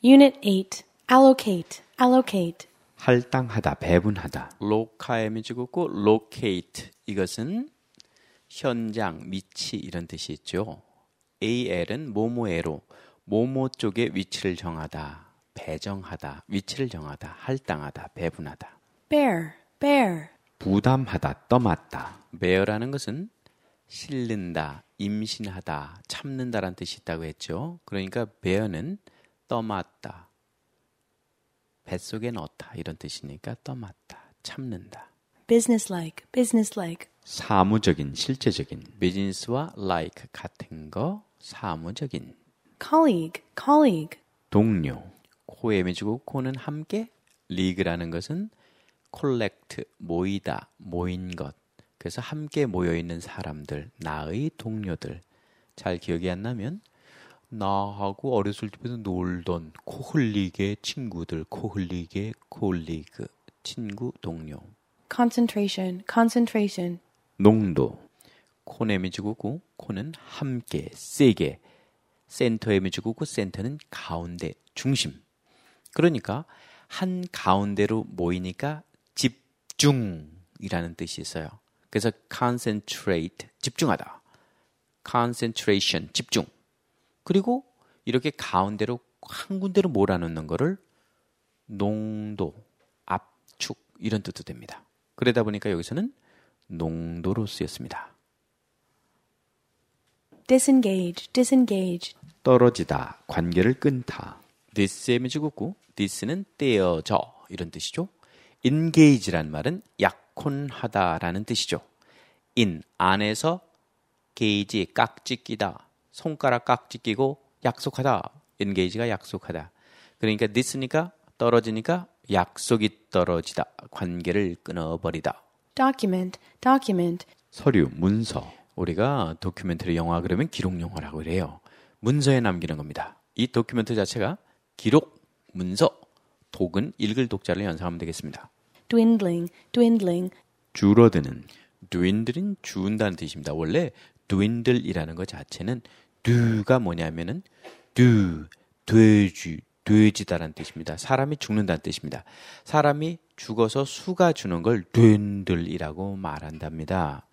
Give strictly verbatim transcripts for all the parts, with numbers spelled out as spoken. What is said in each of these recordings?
Unit eight. Allocate, allocate. 할당하다, 배분하다. 로카엠이 죽었고 locate 이것은 현장, 위치 이런 뜻이 있죠. 에이엘은 뭐뭐에로 뭐뭐 쪽에 위치를 정하다, 배정하다, 위치를 정하다, 할당하다, 배분하다. Bear, bear. 부담하다, 떠맡다. bear라는 것은 실른다, 임신하다, 참는다라는 뜻이 있다고 했죠. 그러니까 bear는 떠맡다, 뱃속에 넣다 이런 뜻이니까 떠맡다, 참는다. Businesslike, businesslike. 사무적인, 실제적인. 비즈니스와 like 같은 거, 사무적인. Colleague, colleague. 동료. 코엠이 주고 코는 함께, 리그라는 것은 collect, 모이다, 모인 것. 그래서 함께 모여있는 사람들, 나의 동료들. 잘 기억이 안 나면 나하고 어렸을 때부터 놀던 코 흘리게 친구들, 코 흘리게 콜리그, 친구, 동료. Concentration, concentration. 농도. 코넴이 주고 코는 함께, 세게. 센터엠이 주고 센터는 가운데, 중심. 그러니까 한 가운데로 모이니까 집중이라는 뜻이 있어요. 그래서 concentrate, 집중하다. concentration, 집중. 그리고 이렇게 가운데로 한 군데로 몰아넣는 거를 농도, 압축 이런 뜻도 됩니다. 그러다 보니까 여기서는 농도로 쓰였습니다. Disengage, disengage. 떨어지다, 관계를 끊다. this엠이 죽었고 this는 떼어져 이런 뜻이죠. engage란 말은 약혼하다라는 뜻이죠. in, 안에서 gauge, 깍지 끼다. 손가락 깍지 끼고 약속하다. engage가 약속하다. 그러니까 this니까 떨어지니까 약속이 떨어지다. 관계를 끊어버리다. Document, document. 서류, 문서. 우리가 다큐멘터리 영화 그러면 기록 영화라고 그래요. 문서에 남기는 겁니다. 이 다큐멘터리 자체가 기록, 문서, 독은 읽을 독자를 연상하면 되겠습니다. Dwindling, dwindling. 줄어드는. dwindle은 주운다는 뜻입니다. 원래 dwindle이라는 것 자체는 do가 뭐냐면은 do, 돼지, 돼지다라는 뜻입니다. 사람이 죽는다는 뜻입니다. 사람이 죽어서 수가 주는 걸 dwindle이라고 말한답니다.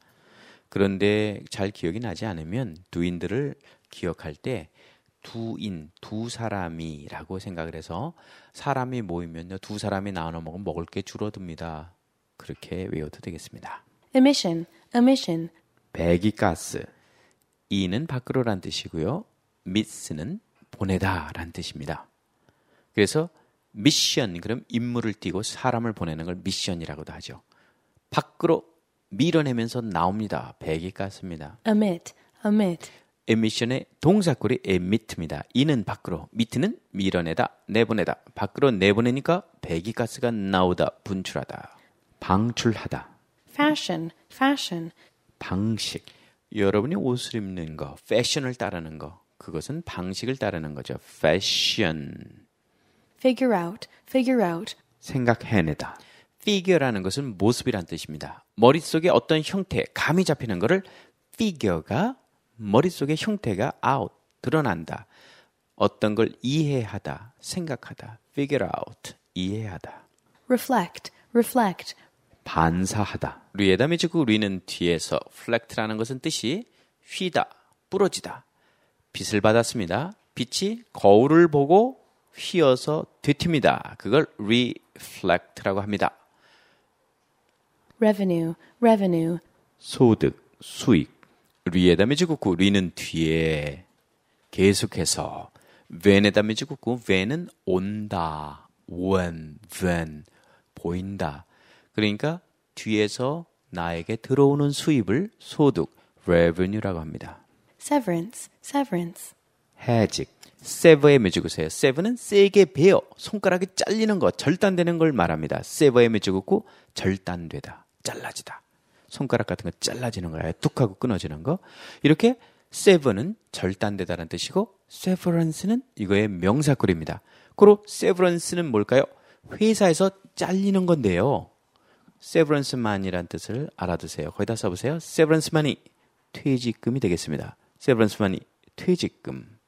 그런데 잘 기억이 나지 않으면 dwindle을 기억할 때 두인, 두 사람이라고 생각을 해서 사람이 모이면요 두 사람이 나눠 먹으면 먹을 게 줄어듭니다. 그렇게 외워도 되겠습니다. Emission, emission. 배기가스. 이는 밖으로란 뜻이고요. miss는 보내다 란 뜻입니다. 그래서 미션, 그럼 임무를 띄고 사람을 보내는 걸 미션이라고도 하죠. 밖으로 밀어내면서 나옵니다. 배기가스입니다. Emit, emit. emission의 동사꼴이 emit입니다. 이는 밖으로, mit는 밀어내다, 내보내다. 밖으로 내보내니까 배기가스가 나오다, 분출하다. 방출하다. Fashion, fashion. 방식. 여러분이 옷을 입는 거, 패션을 따르는 거, 그것은 방식을 따르는 거죠. fashion. Figure out, figure out. 생각해내다. figure라는 것은 모습이란 뜻입니다. 머릿속에 어떤 형태, 감이 잡히는 것을 figure가 머릿속의 형태가 out, 드러난다. 어떤 걸 이해하다, 생각하다. figure out, 이해하다. Reflect, reflect. 반사하다. 리에다 미지고 리는 뒤에서 reflect라는 것은 뜻이 휘다, 부러지다. 빛을 받았습니다. 빛이 거울을 보고 휘어서 되튑니다. 그걸 reflect라고 합니다. Revenue, revenue. 소득, 수익. 리에다 미지고 리는 뒤에 계속해서 ven에다 미지고 ven은 온다, when, when, 보인다. 그러니까 뒤에서 나에게 들어오는 수입을 소득, revenue라고 합니다. Severance, severance. 해직. sever에 매주고세요. sever는 세게 베어, 손가락이 잘리는 것, 절단되는 걸 말합니다. sever에 매주고 절단되다, 잘라지다. 손가락 같은 거 잘라지는 거예요. 뚝 하고 끊어지는 거. 이렇게 sever는 절단되다라는 뜻이고 severance는 이거의 명사꼴입니다. 그리고 severance는 뭘까요? 회사에서 잘리는 건데요. severance만이란 뜻을 알아두세요. 거기다 써보세요. severance만이 퇴직금이 되겠습니다. severance만이 퇴직금.